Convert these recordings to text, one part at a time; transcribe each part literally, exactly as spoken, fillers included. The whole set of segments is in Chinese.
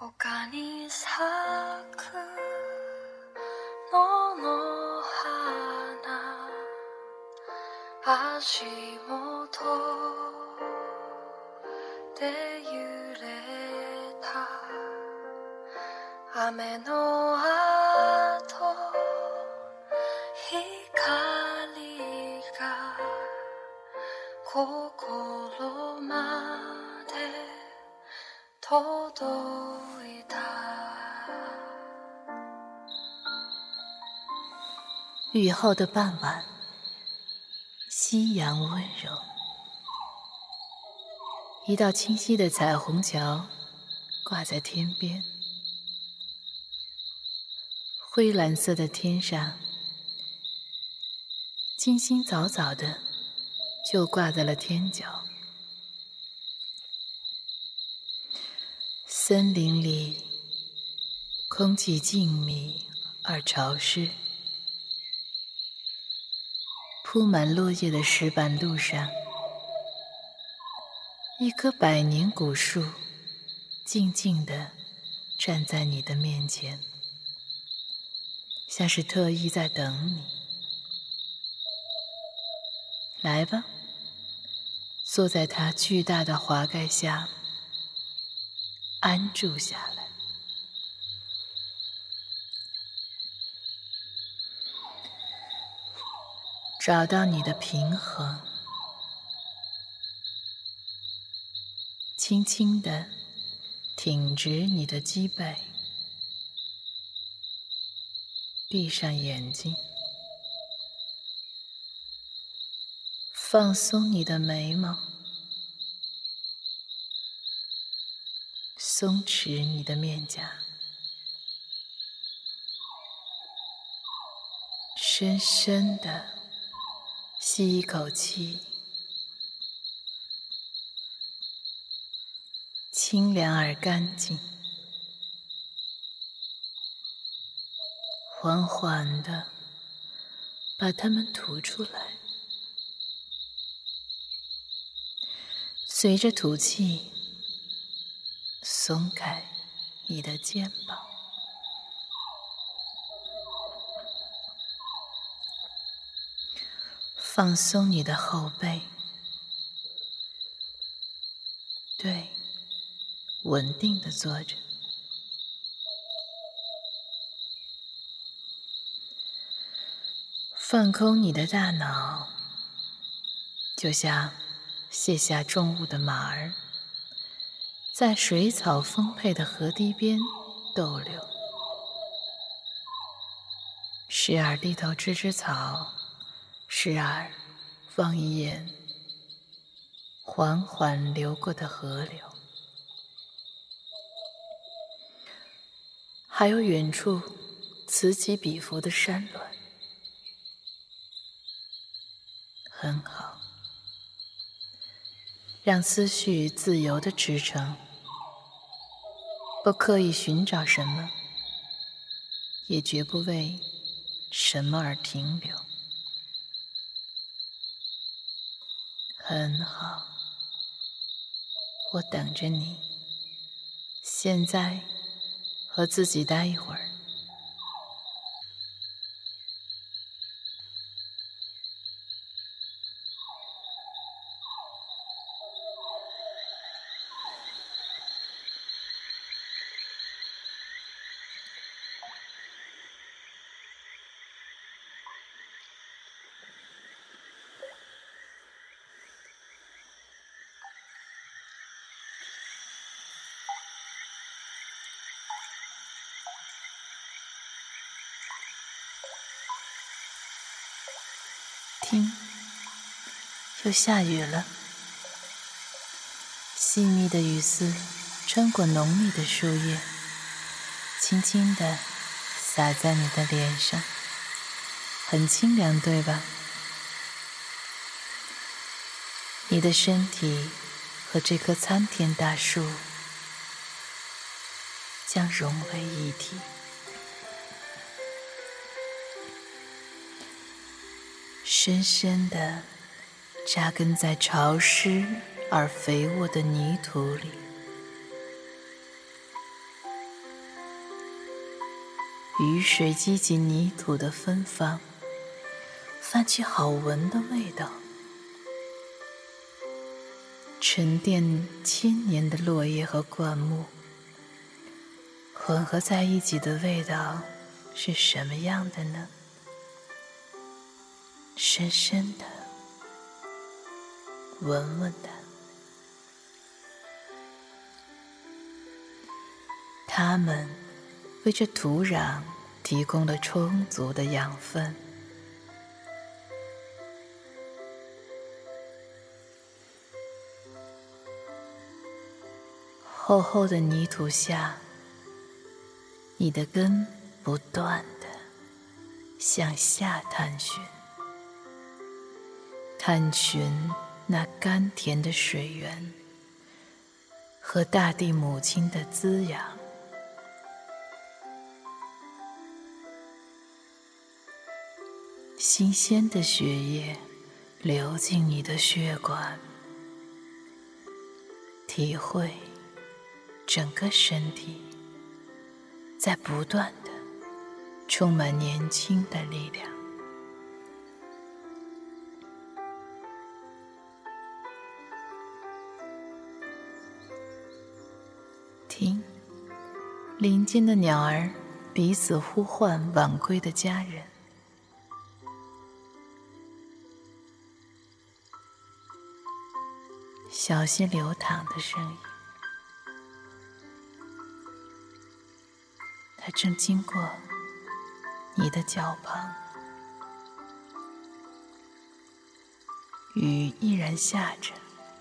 丘に咲く野の花足元で揺れた雨の後光が心まで届いた。 雨后的傍晚，夕阳温柔，一道清晰的彩虹桥挂在天边，灰蓝色的天上，金星早早的就挂在了天角。森林里空气静谧而潮湿，铺满落叶的石板路上，一棵百年古树静静地站在你的面前，像是特意在等你。来吧，坐在它巨大的华盖下，安住下来。找到你的平衡，轻轻地挺直你的脊背，闭上眼睛，放松你的眉毛，松弛你的面颊，深深地吸一口气，清凉而干净，缓缓地把它们吐出来，随着吐气松开你的肩膀，放松你的后背，对，稳定地坐着，放空你的大脑，就像卸下重物的马儿，在水草丰沛的河堤边逗留，时而低头吃吃草，时而望一眼缓缓流过的河流，还有远处此起彼伏的山峦。很好，让思绪自由地驰骋，不刻意寻找什么，也绝不为什么而停留。很好，我等着你。现在和自己待一会儿。听，又下雨了。细密的雨丝穿过浓密的树叶，轻轻地洒在你的脸上，很清凉，对吧？你的身体和这棵参天大树将融为一体。深深地扎根在潮湿而肥沃的泥土里， 雨水激起泥土的芬芳，泛起好闻的味道。沉淀千年的落叶和灌木混合在一起的味道是什么样的呢？深深的，稳稳的。它们为这土壤提供了充足的养分。厚厚的泥土下，你的根不断地向下探寻，探寻那甘甜的水源和大地母亲的滋养。新鲜的血液流进你的血管，体会整个身体在不断地充满年轻的力量。听，林间的鸟儿彼此呼唤晚归的家人。小溪流淌的声音，它正经过你的脚旁。雨依然下着，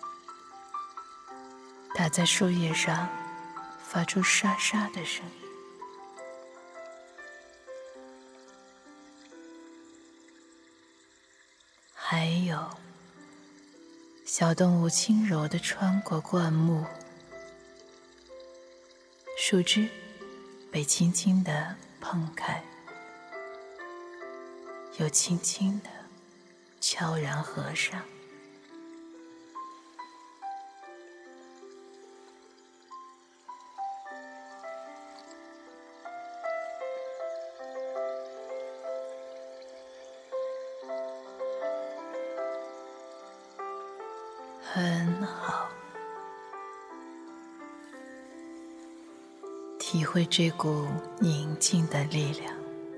打在树叶上，发出沙沙的声音。还有小动物轻柔地穿过灌木，树枝被轻轻地碰开，又轻轻地悄然合上。很好，体会这股宁静的力量，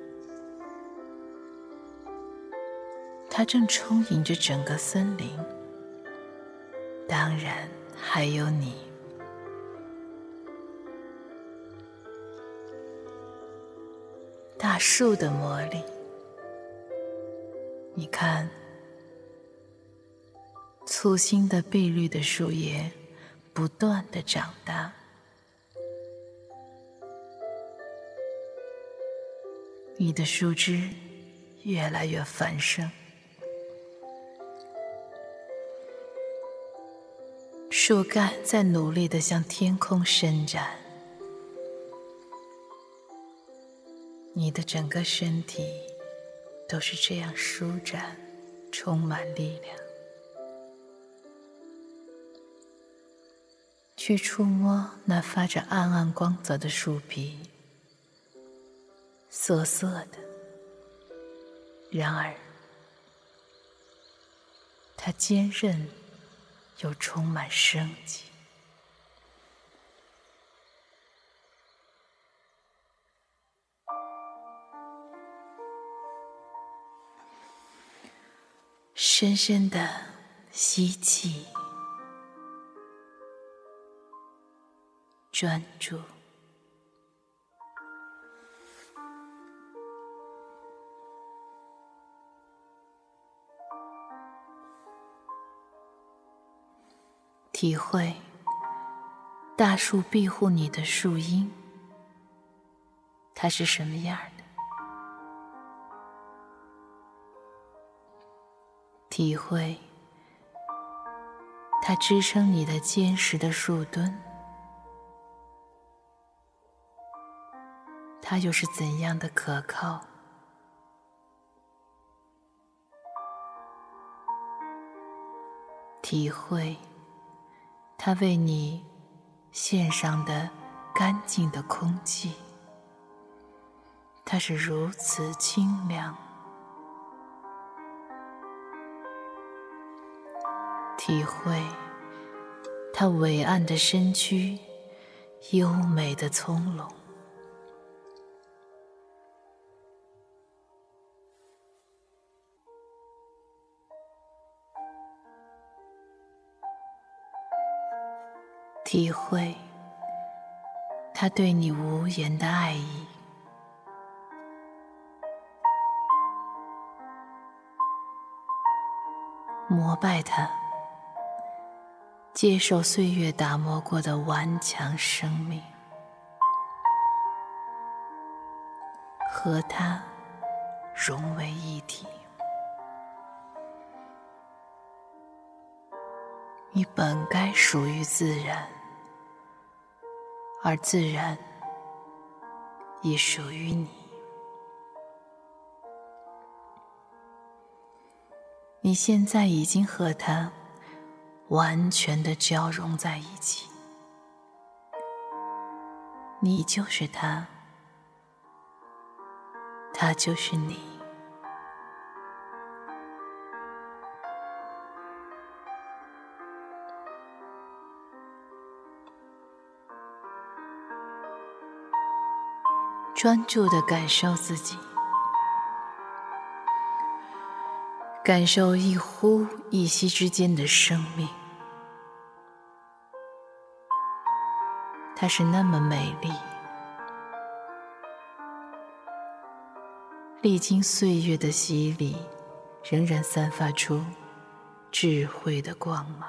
它正充盈着整个森林，当然还有你。大树的魔力，你看，粗心的碧绿的树叶不断地长大，你的树枝越来越繁盛，树干在努力地向天空伸展，你的整个身体都是这样舒展，充满力量。去触摸那发着暗暗光泽的树皮，涩涩的，然而它坚韧又充满生机。深深的吸气，专注，体会大树庇护你的树荫，它是什么样的？体会它支撑你的坚实的树墩，它又是怎样的可靠？体会它为你献上的干净的空气， 它是如此清凉。体会它伟岸的身躯，优美的葱茏。体会他对你无言的爱意。膜拜他，接受岁月打磨过的顽强生命，和他融为一体。你本该属于自然，而自然也属于你。你现在已经和它完全的交融在一起，你就是它，它就是你。专注地感受自己，感受一呼一吸之间的生命，它是那么美丽，历经岁月的洗礼，仍然散发出智慧的光芒。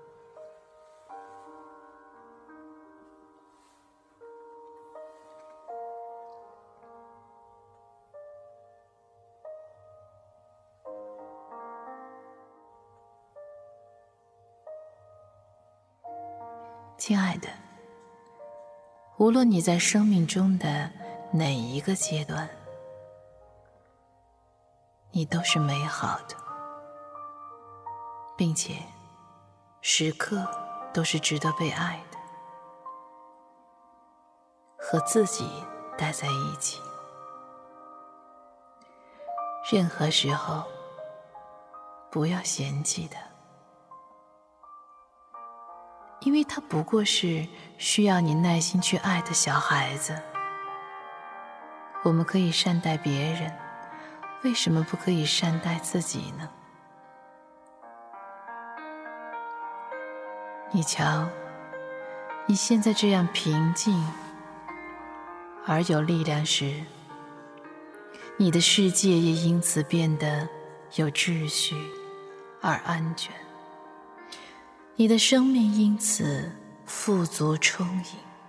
亲爱的，无论你在生命中的哪一个阶段，你都是美好的，并且时刻都是值得被爱的，和自己待在一起。任何时候不要嫌弃它，因为它不过是需要你耐心去爱的小孩子。我们可以善待别人，为什么不可以善待自己呢？你瞧，你现在这样平静而有力量时，你的世界也因此变得有秩序而安全。你的生命因此富足充盈，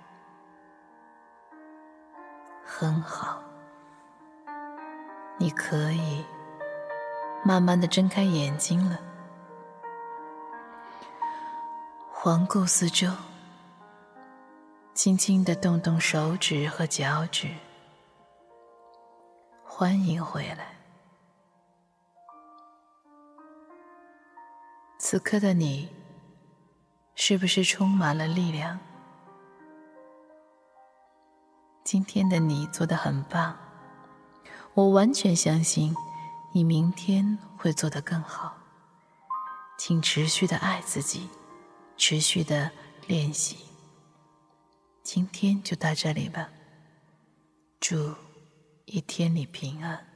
很好。你可以慢慢地睁开眼睛了，环顾四周，轻轻地动动手指和脚趾，欢迎回来。此刻的你是不是充满了力量？今天的你做得很棒，我完全相信你明天会做得更好。请持续地爱自己，持续地练习。今天就到这里吧，祝一天里平安。